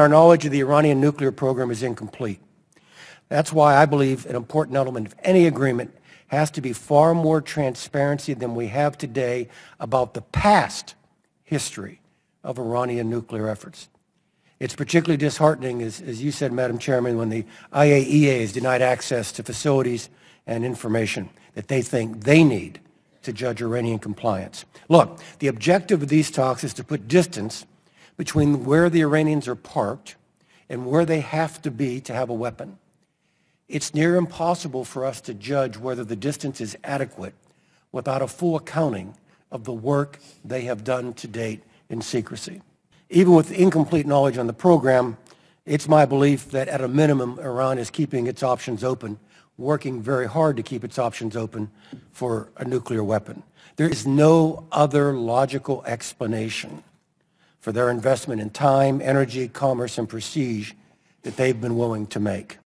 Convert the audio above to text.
Our knowledge of the Iranian nuclear program is incomplete. That's why I believe an important element of any agreement has to be far more transparency than we have today about the past history of Iranian nuclear efforts. It's particularly disheartening, as you said, Madam Chairman, when the IAEA is denied access to facilities and information that they think they need to judge Iranian compliance. Look, the objective of these talks is to put distance between where the Iranians are parked and where they have to be to have a weapon. It's near impossible for us to judge whether the distance is adequate without a full accounting of the work they have done to date in secrecy. Even with incomplete knowledge on the program, it's my belief that at a minimum, Iran is keeping its options open, working very hard to keep its options open for a nuclear weapon. There is no other logical explanation for their investment in time, energy, commerce, and prestige that they've been willing to make.